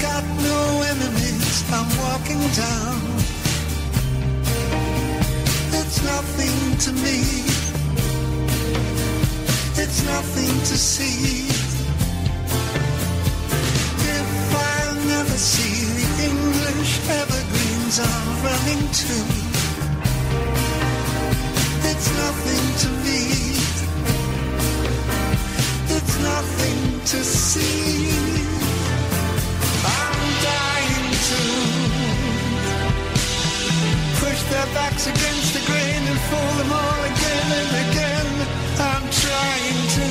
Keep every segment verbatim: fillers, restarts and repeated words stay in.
got no enemies, I'm walking down. It's nothing to me, it's nothing to see. If I never see the English evergreens I'm running to, it's nothing to me, it's nothing to see. I'm dying to push their backs against the grain and fool them all again and again. I'm trying to.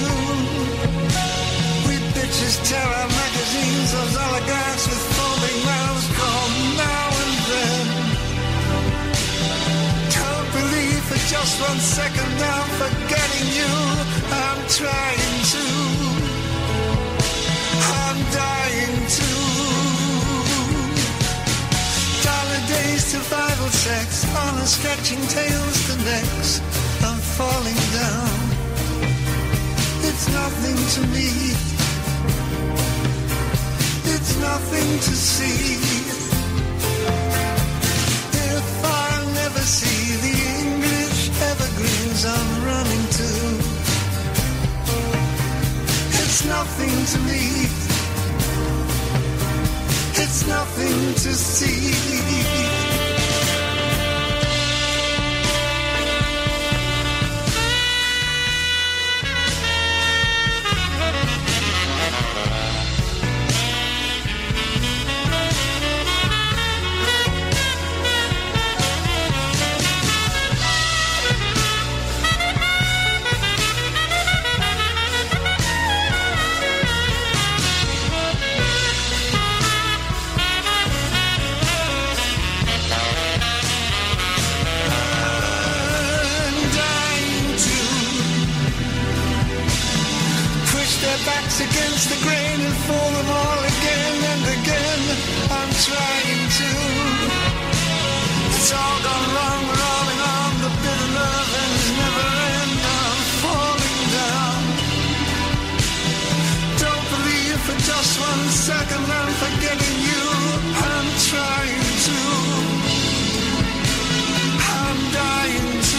We bitches tear our magazines, those oligarchs with foaming mouths call now and then. Don't believe for just one second I'm forgetting you. I'm trying to. I'm dying to. Dollar days, survival sex, honor stretching tails to necks. I'm falling down. It's nothing to me. It's nothing to see. If I never see the English evergreens I'm running to, it's nothing to me. It's nothing to see. Against the grain and fool them all again and again. I'm trying to. It's all gone wrong, rolling on the bitter love and it's never end. I'm falling down. Don't believe for just one second I'm forgetting you. I'm trying to. I'm dying to.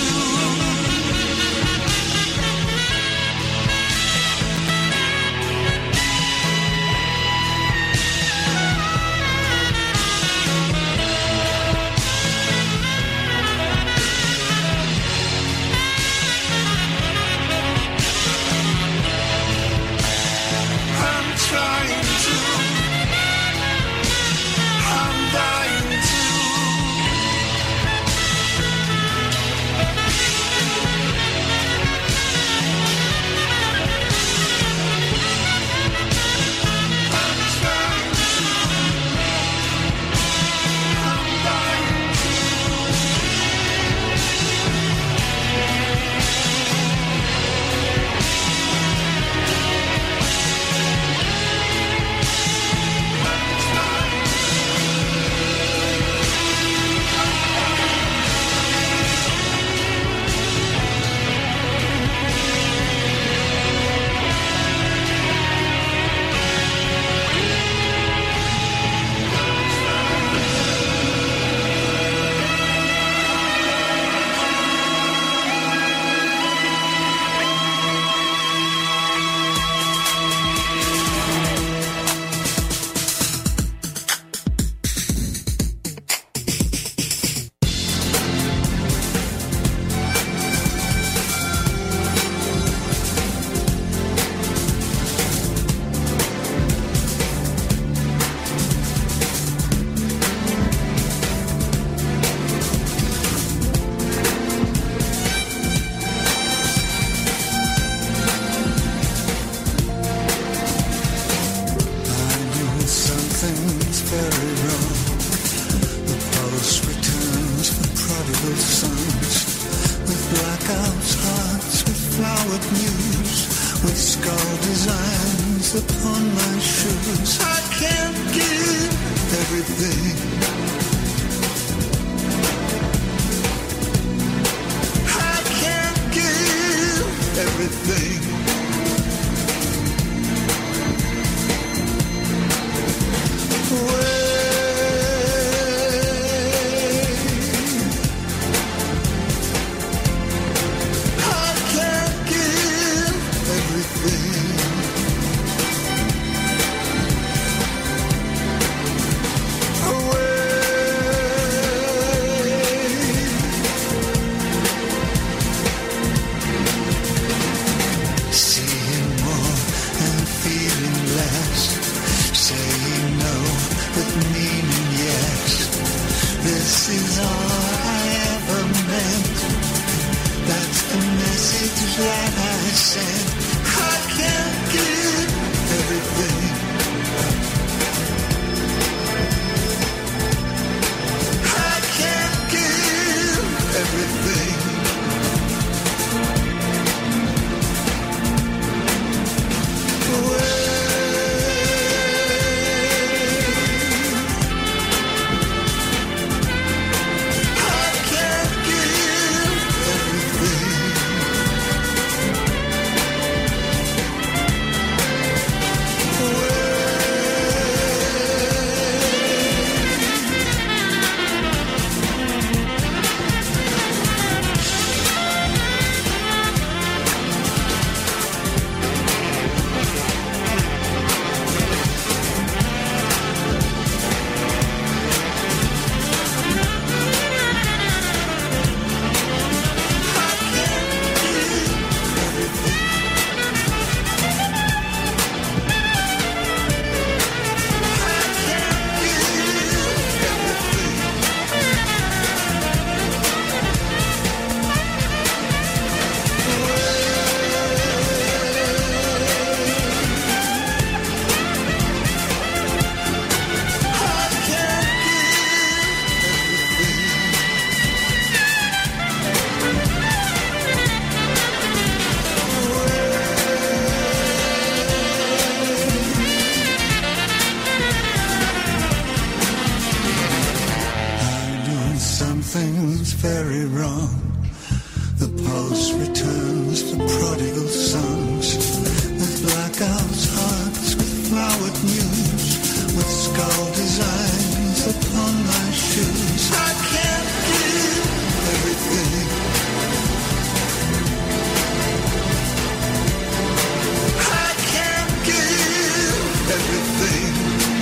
everything's very wrong. The post returns the prodigal sons, with blackouts, hearts, with flowered news, with skull designs upon my shoes. I can't give everything. I can't give everything.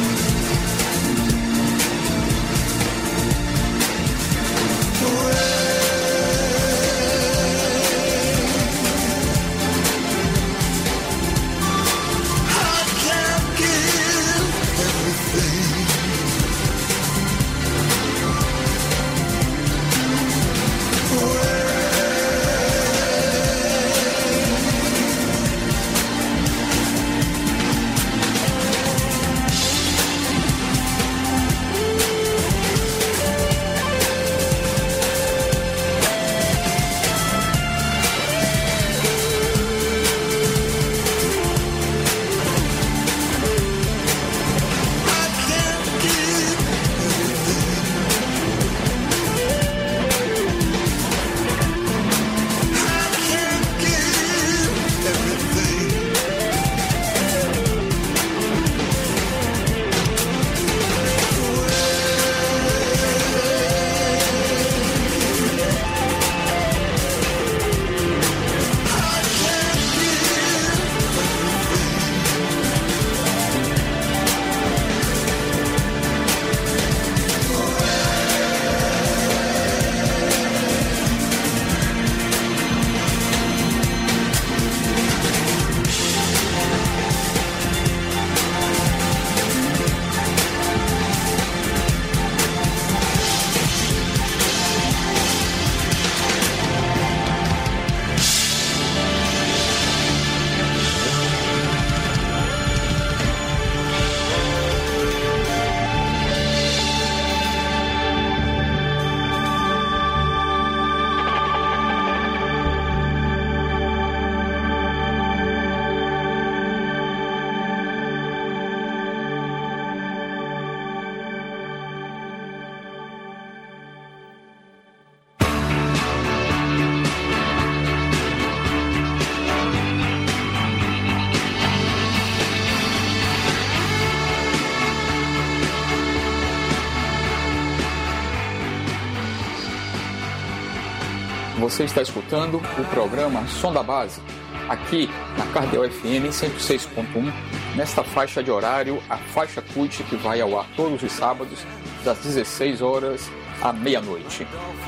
Você está escutando o programa Som da Base, aqui na Cardel F M cento e seis ponto um, nesta faixa de horário, a faixa CUT, que vai ao ar todos os sábados, das dezesseis horas à meia-noite.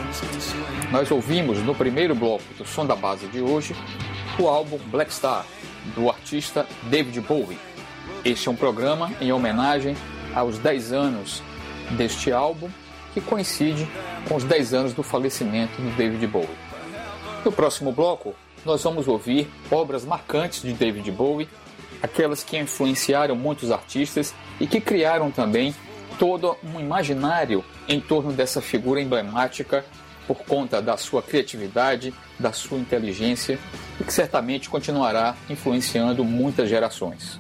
Nós ouvimos no primeiro bloco do Som da Base de hoje o álbum Black Star, do artista David Bowie. Este é um programa em homenagem aos dez anos deste álbum, que coincide com os dez anos do falecimento do David Bowie. No próximo bloco, nós vamos ouvir obras marcantes de David Bowie, aquelas que influenciaram muitos artistas e que criaram também todo um imaginário em torno dessa figura emblemática por conta da sua criatividade, da sua inteligência e que certamente continuará influenciando muitas gerações.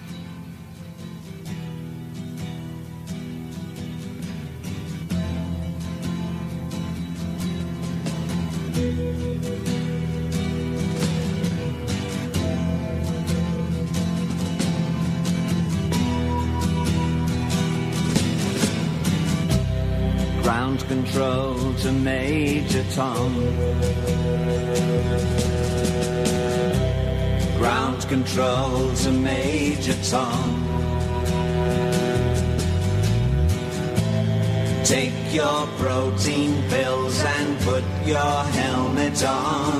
Ground control to Major Tom. Ground control to Major Tom. Take your protein pills and put your helmet on.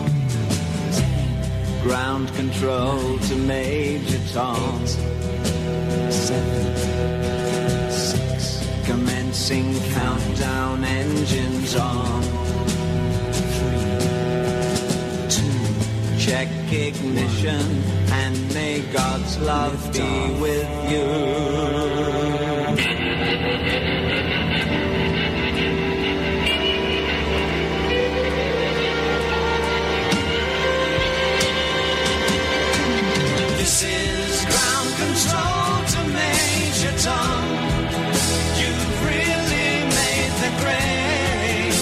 Ground control to Major Tom. Seven, six, commencing countdown, engines on. Three, two, check ignition, and may God's love be with you. This is ground control to Major Tom. You've really made the grade.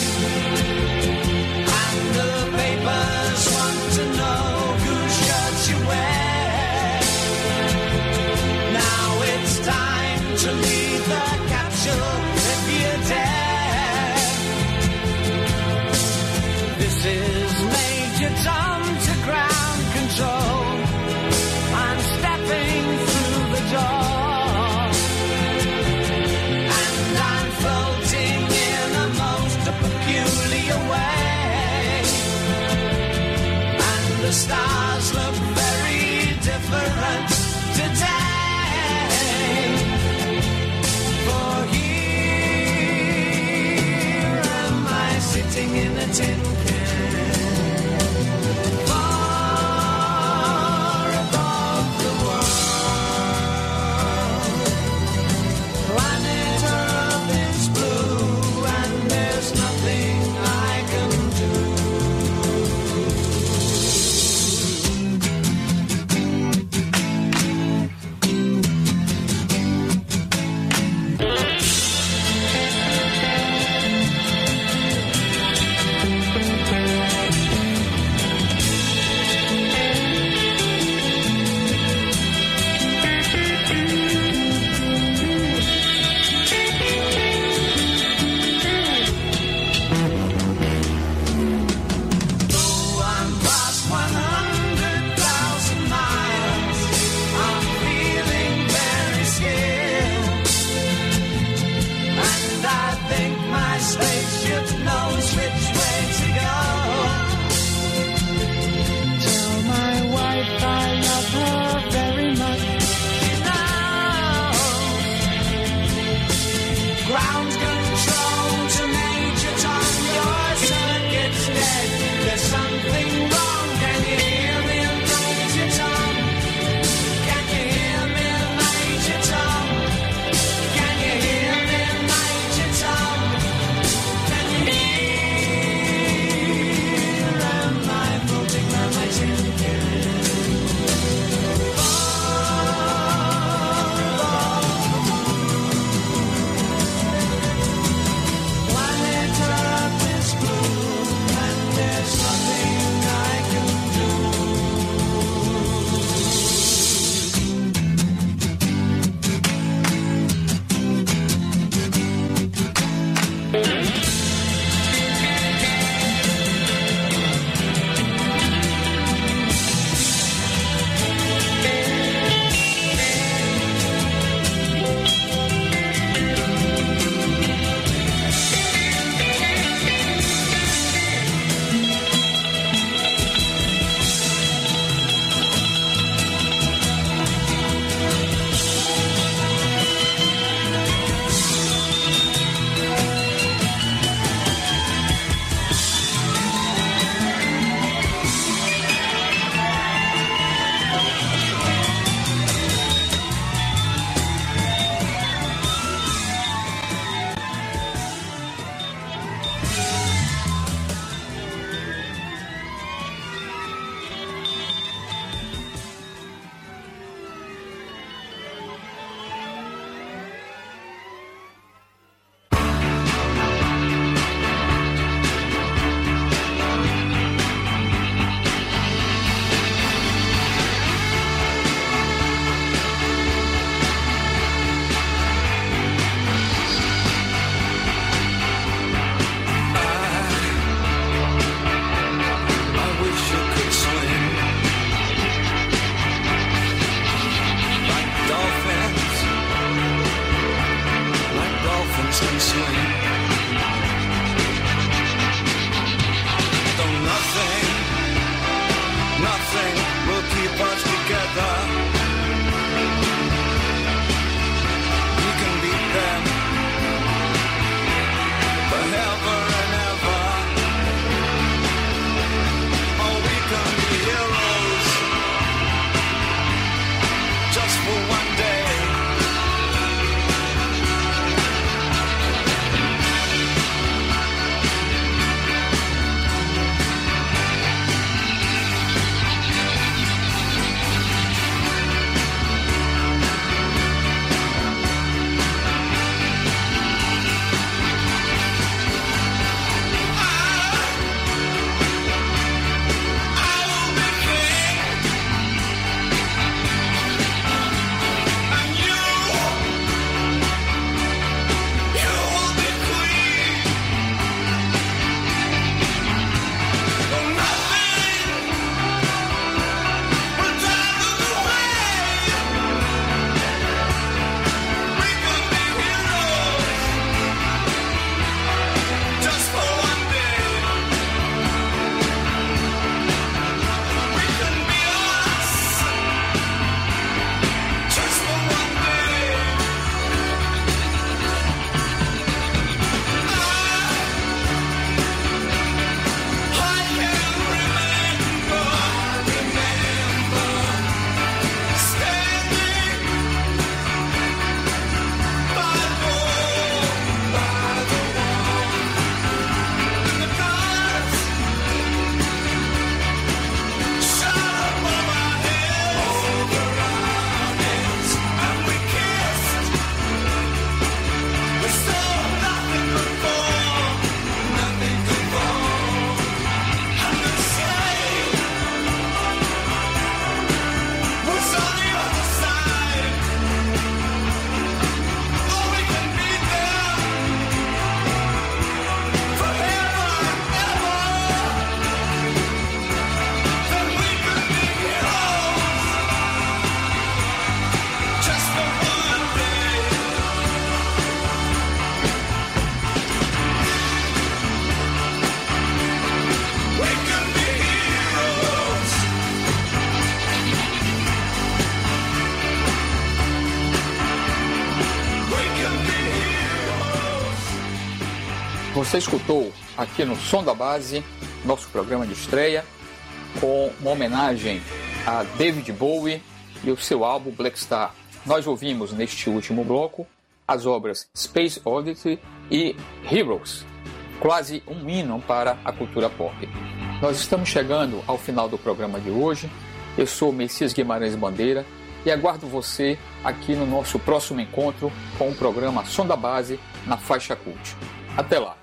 Você escutou aqui no Som da Base, nosso programa de estreia, com uma homenagem a David Bowie e o seu álbum Black Star. Nós ouvimos neste último bloco as obras Space Oddity e Heroes, quase um hino para a cultura pop. Nós estamos chegando ao final do programa de hoje. Eu sou Messias Guimarães Bandeira e aguardo você aqui no nosso próximo encontro com o programa Som da Base na Faixa Cult. Até lá!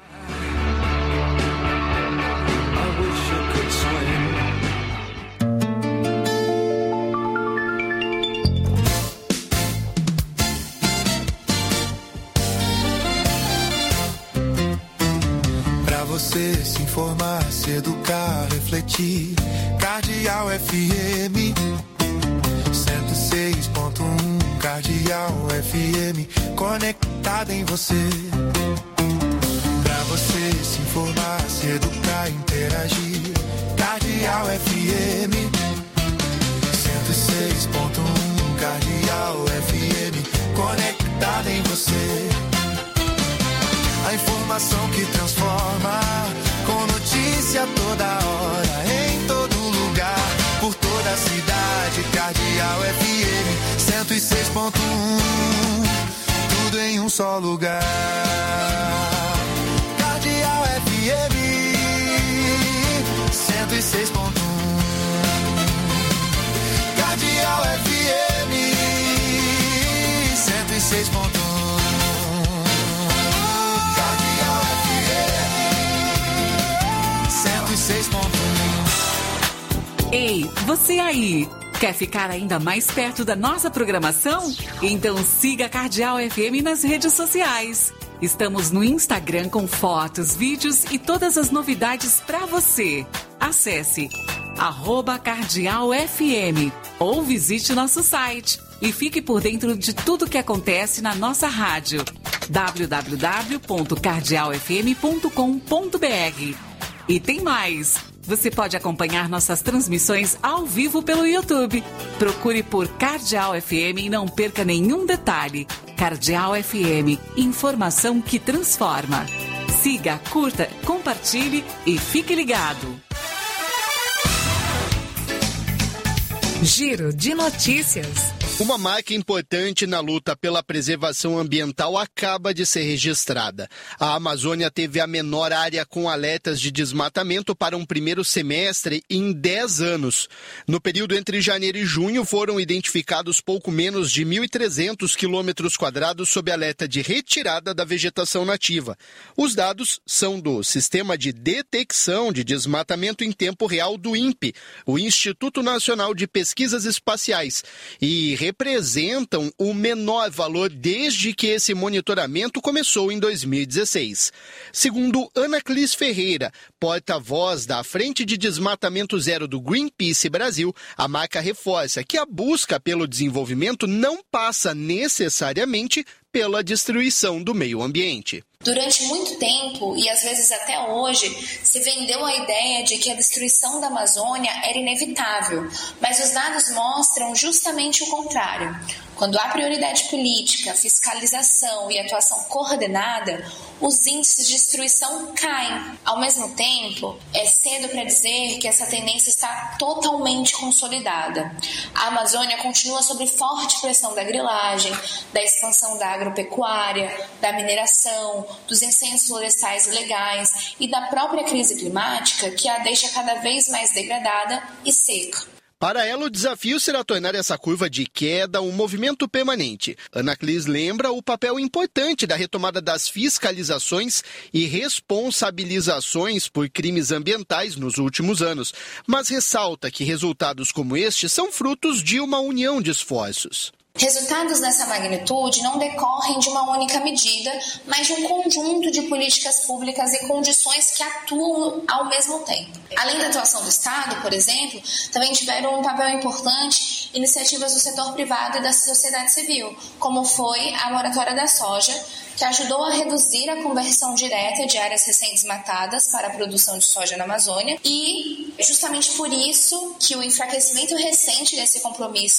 Você se informar, se educar, refletir. Cardeal F M cento e seis ponto um, Cardeal F M, conectado em você. Pra você se informar, se educar, interagir. Cardeal F M cento e seis ponto um, Cardeal F M, conectado em você. A informação que transforma, com notícia toda hora, em todo lugar, por toda a cidade. Cardeal F M cento e seis ponto um, tudo em um só lugar. Cardeal F M cento e seis ponto um, Cardeal F M cento e seis ponto um. Ei, você aí! Quer ficar ainda mais perto da nossa programação? Então siga a Cardeal F M nas redes sociais. Estamos no Instagram com fotos, vídeos e todas as novidades para você. Acesse arroba Cardeal F M ou visite nosso site e fique por dentro de tudo que acontece na nossa rádio. w w w ponto cardeal f m ponto com ponto b r. E tem mais! Você pode acompanhar nossas transmissões ao vivo pelo YouTube. Procure por Cardeal F M e não perca nenhum detalhe. Cardeal F M, informação que transforma. Siga, curta, compartilhe e fique ligado. Giro de notícias. Uma marca importante na luta pela preservação ambiental acaba de ser registrada. A Amazônia teve a menor área com alertas de desmatamento para um primeiro semestre em dez anos. No período entre janeiro e junho, foram identificados pouco menos de mil e trezentos quilômetros quadrados sob alerta de retirada da vegetação nativa. Os dados são do Sistema de Detecção de Desmatamento em Tempo Real do INPE, o Instituto Nacional de Pesquisas Espaciais, e representam o menor valor desde que esse monitoramento começou em dois mil e dezesseis. Segundo Anaclis Ferreira, porta-voz da Frente de Desmatamento Zero do Greenpeace Brasil, a marca reforça que a busca pelo desenvolvimento não passa necessariamente pela destruição do meio ambiente. Durante muito tempo, e às vezes até hoje, se vendeu a ideia de que a destruição da Amazônia era inevitável, mas os dados mostram justamente o contrário. Quando há prioridade política, fiscalização e atuação coordenada, os índices de destruição caem. Ao mesmo tempo, é cedo para dizer que essa tendência está totalmente consolidada. A Amazônia continua sob forte pressão da grilagem, da expansão da agropecuária, da mineração, dos incêndios florestais ilegais e da própria crise climática, que a deixa cada vez mais degradada e seca. Para ela, o desafio será tornar essa curva de queda um movimento permanente. Anaclis lembra o papel importante da retomada das fiscalizações e responsabilizações por crimes ambientais nos últimos anos, mas ressalta que resultados como este são frutos de uma união de esforços. Resultados dessa magnitude não decorrem de uma única medida, mas de um conjunto de políticas públicas e condições que atuam ao mesmo tempo. Além da atuação do Estado, por exemplo, também tiveram um papel importante iniciativas do setor privado e da sociedade civil, como foi a moratória da soja, que ajudou a reduzir a conversão direta de áreas recém-desmatadas para a produção de soja na Amazônia, e justamente por isso que o enfraquecimento recente desse compromisso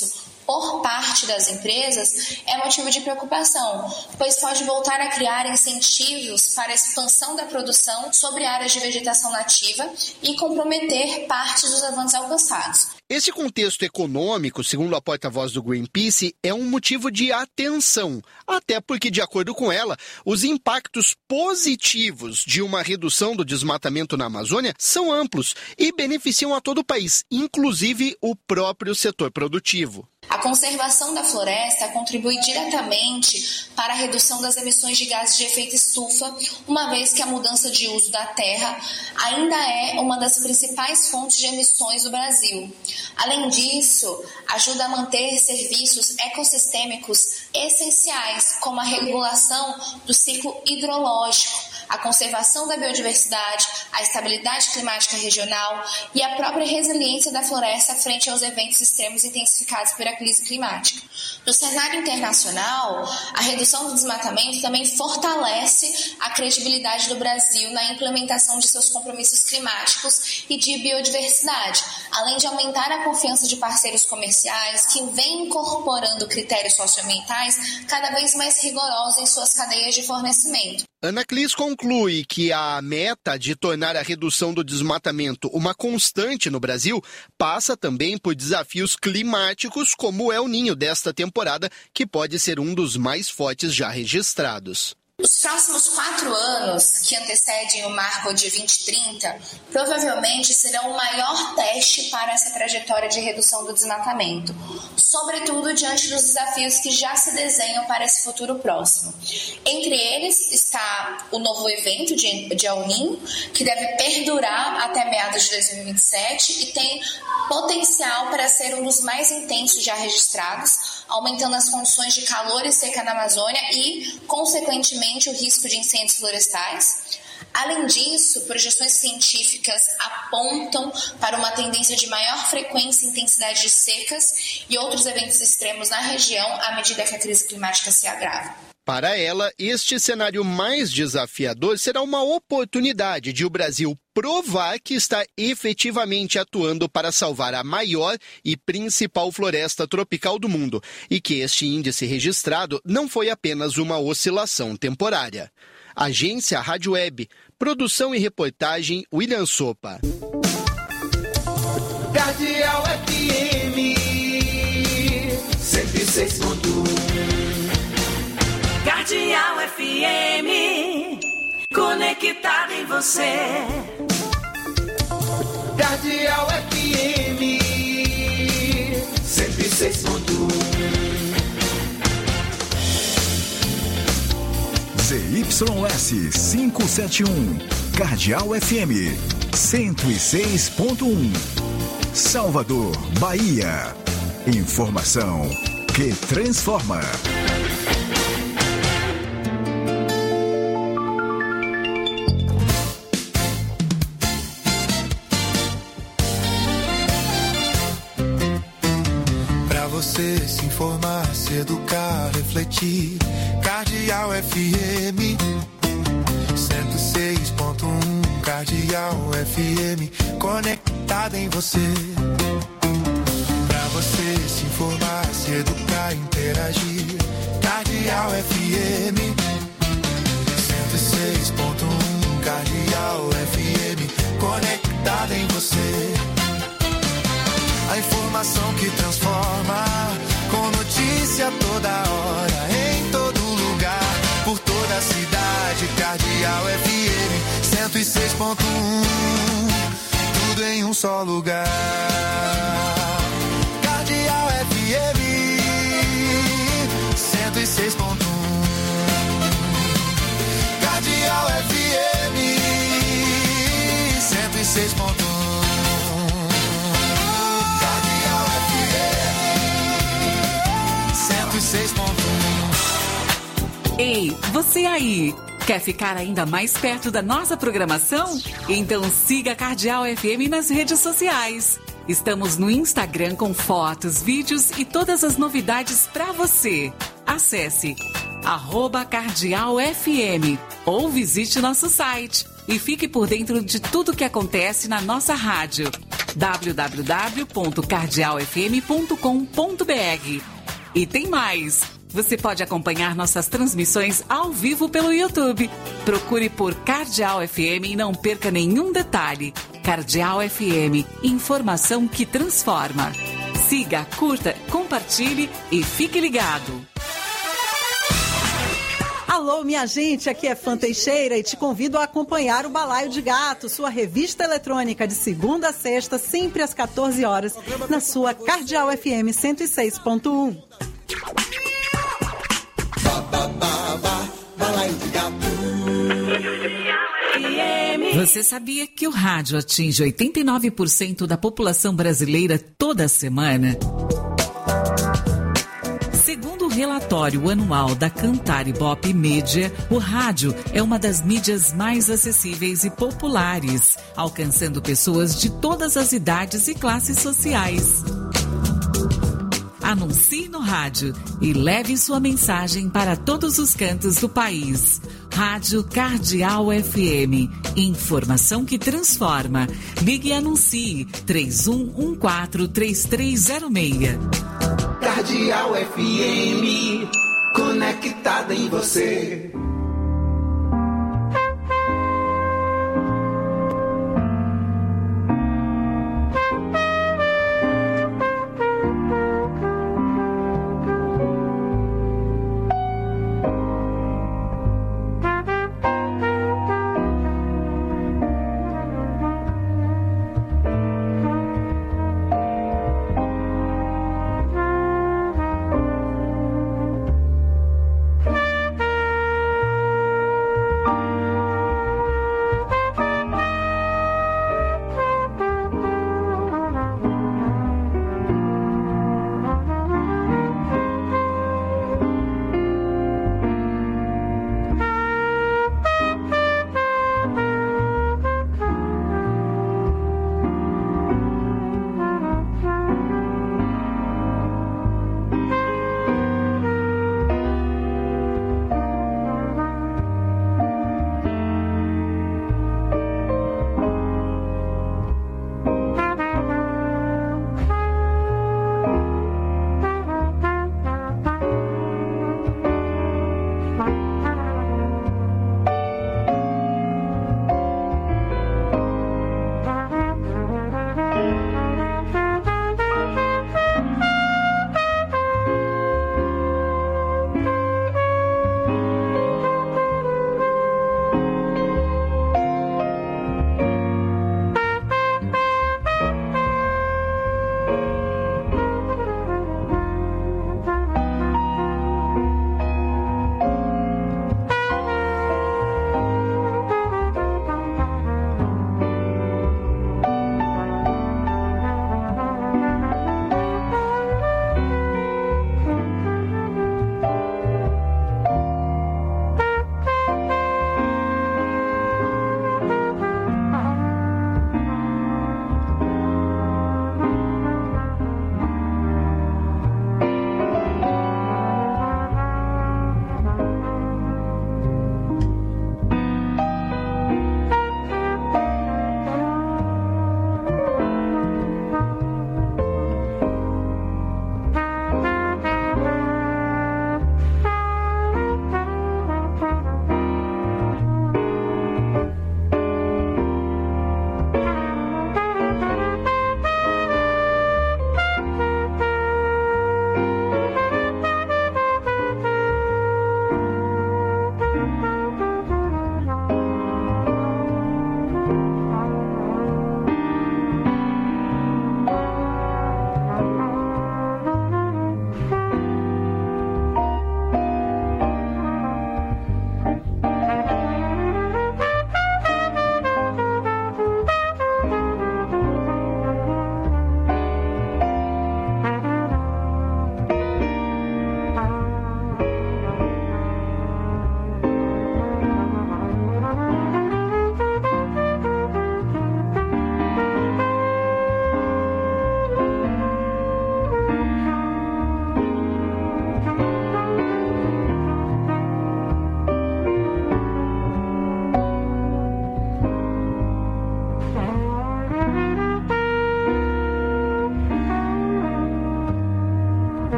por parte das empresas é motivo de preocupação, pois pode voltar a criar incentivos para a expansão da produção sobre áreas de vegetação nativa e comprometer parte dos avanços alcançados. Esse contexto econômico, segundo a porta-voz do Greenpeace, é um motivo de atenção, até porque, de acordo com ela, os impactos positivos de uma redução do desmatamento na Amazônia são amplos e beneficiam a todo o país, inclusive o próprio setor produtivo. A conservação da floresta contribui diretamente para a redução das emissões de gases de efeito estufa, uma vez que a mudança de uso da terra ainda é uma das principais fontes de emissões do Brasil. Além disso, ajuda a manter serviços ecossistêmicos essenciais, como a regulação do ciclo hidrológico, a conservação da biodiversidade, a estabilidade climática regional e a própria resiliência da floresta frente aos eventos extremos intensificados pela crise climática. No cenário internacional, a redução do desmatamento também fortalece a credibilidade do Brasil na implementação de seus compromissos climáticos e de biodiversidade, além de aumentar a confiança de parceiros comerciais que vêm incorporando critérios socioambientais cada vez mais rigorosos em suas cadeias de fornecimento. Ana Clis conclui que a meta de tornar a redução do desmatamento uma constante no Brasil passa também por desafios climáticos como o El Niño desta temporada, que pode ser um dos mais fortes já registrados. Os próximos quatro anos, que antecedem o marco de vinte trinta, provavelmente serão o maior teste para essa trajetória de redução do desmatamento, sobretudo diante dos desafios que já se desenham para esse futuro próximo. Entre eles está o novo evento de, de El Niño, que deve perdurar até meados de dois mil e vinte e sete e tem potencial para ser um dos mais intensos já registrados, aumentando as condições de calor e seca na Amazônia e, consequentemente, o risco de incêndios florestais. Além disso, projeções científicas apontam para uma tendência de maior frequência e intensidade de secas e outros eventos extremos na região à medida que a crise climática se agrava. Para ela, este cenário mais desafiador será uma oportunidade de o Brasil provar que está efetivamente atuando para salvar a maior e principal floresta tropical do mundo e que este índice registrado não foi apenas uma oscilação temporária. Agência Rádio Web, produção e reportagem William Sopa. Cardeal F M cento e seis ponto um. Cardeal F M, conectado em você. Cardeal F M cento e seis ponto um. Z Y S quinhentos e setenta e um, Cardeal F M cento e seis ponto um. Salvador, Bahia. Informação que transforma. Você se informar, se educar, refletir. Cardeal F M cento e seis ponto um. Cardeal F M conectada em você. Pra você se informar, se educar, interagir. Cardeal F M cento e seis ponto um. Cardeal F M conectada em você. A informação que transforma, com notícia toda hora, em todo lugar, por toda a cidade. Cardeal F M cento e seis ponto um, tudo em um só lugar. Cardeal F M cento e seis ponto um. Cardeal F M cento e seis ponto um. Ei, você aí, quer ficar ainda mais perto da nossa programação? Então siga a Cardeal F M nas redes sociais. Estamos no Instagram com fotos, vídeos e todas as novidades para você. Acesse arroba Cardeal F M ou visite nosso site e fique por dentro de tudo que acontece na nossa rádio. w w w ponto cardeal f m ponto com ponto b r. E tem mais! Você pode acompanhar nossas transmissões ao vivo pelo YouTube. Procure por Cardeal F M e não perca nenhum detalhe. Cardeal F M, informação que transforma. Siga, curta, compartilhe e fique ligado. Alô, minha gente, aqui é Fã Teixeira e te convido a acompanhar o Balaio de Gato, sua revista eletrônica de segunda a sexta, sempre às quatorze horas, na sua Cardeal F M cento e seis ponto um. Você sabia que o rádio atinge oitenta e nove por cento da população brasileira toda semana? Segundo o relatório anual da Cantar Ibope Mídia, o rádio é uma das mídias mais acessíveis e populares, alcançando pessoas de todas as idades e classes sociais. Anuncie no rádio e leve sua mensagem para todos os cantos do país. Rádio Cardeal F M. Informação que transforma. Ligue e anuncie três um um quatro, três três zero seis. Cardeal F M, conectada em você.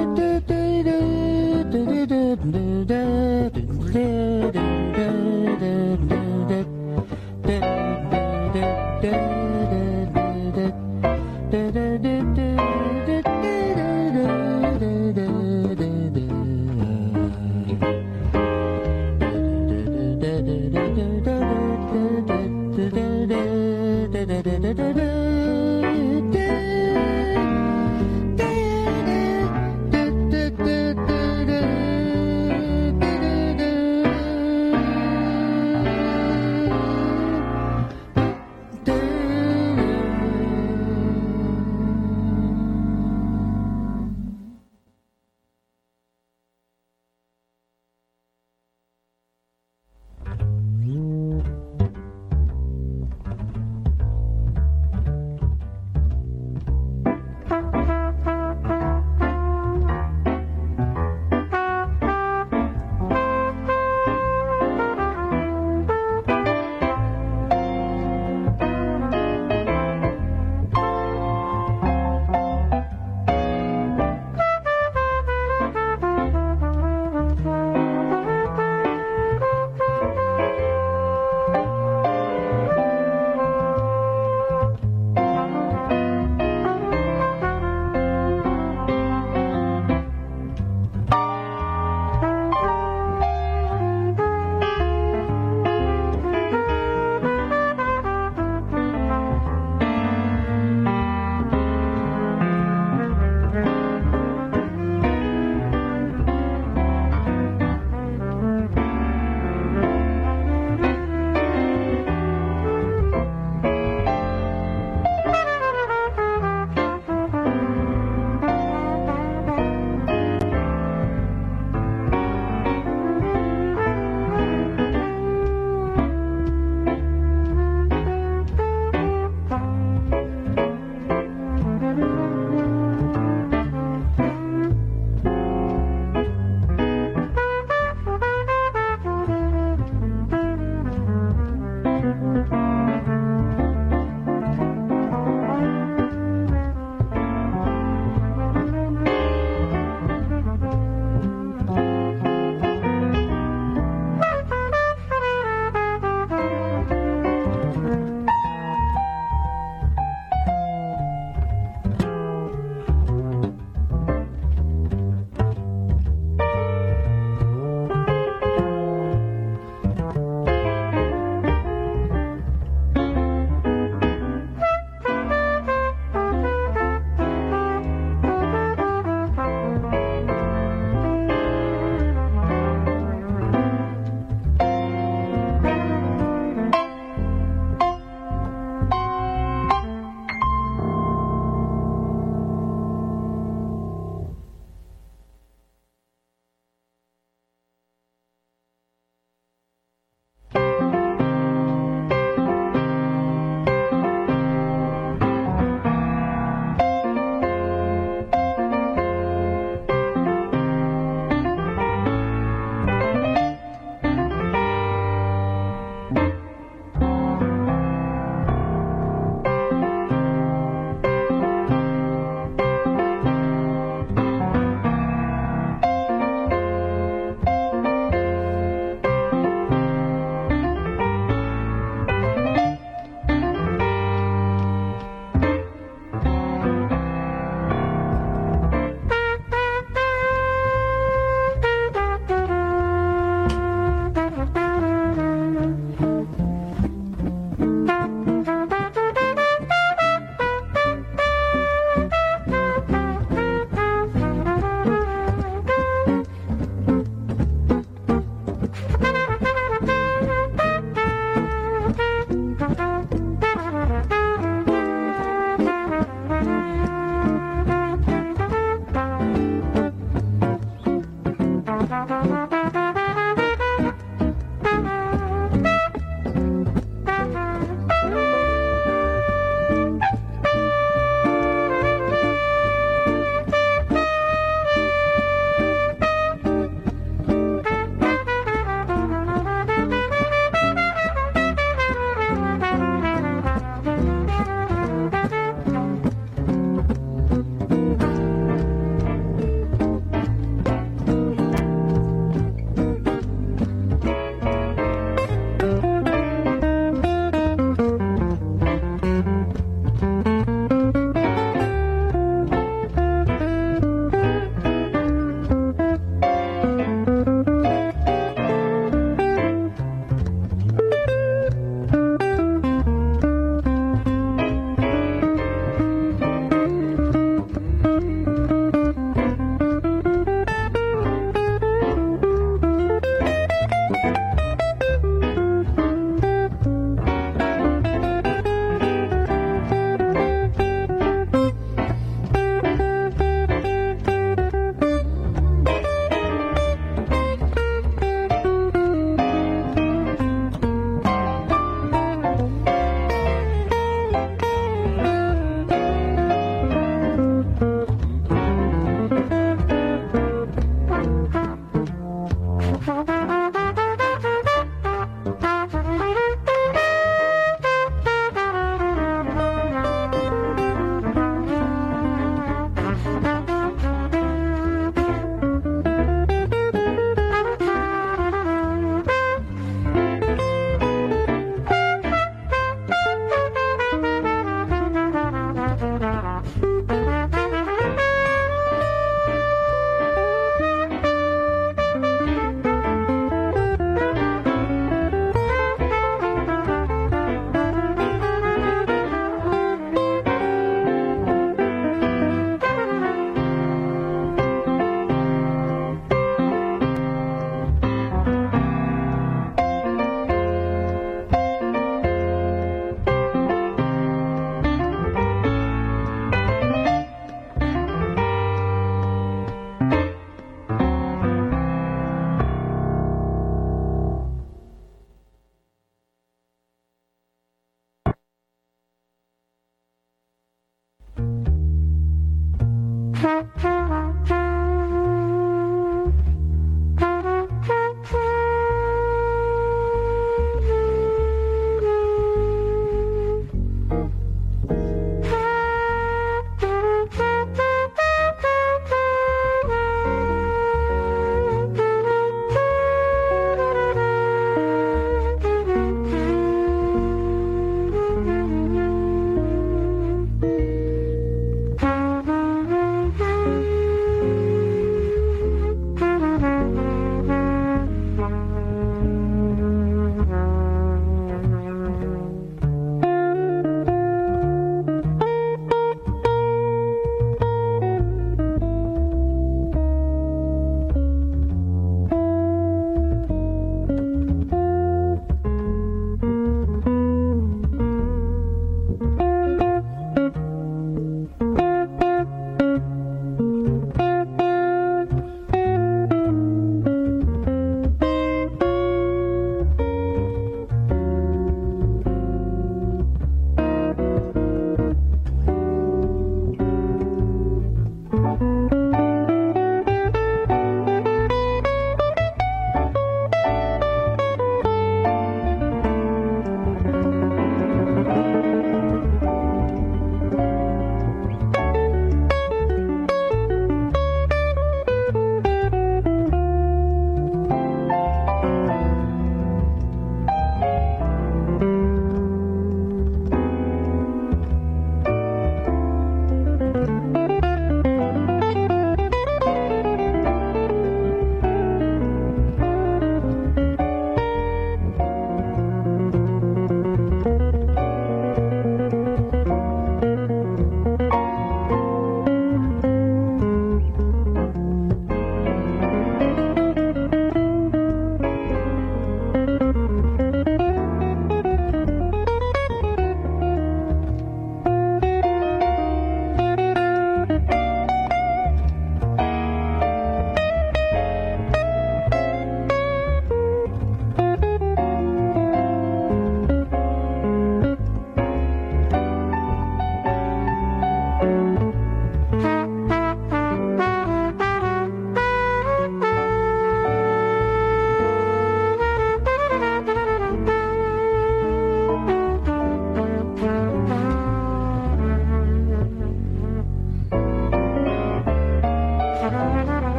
do do do do do do do.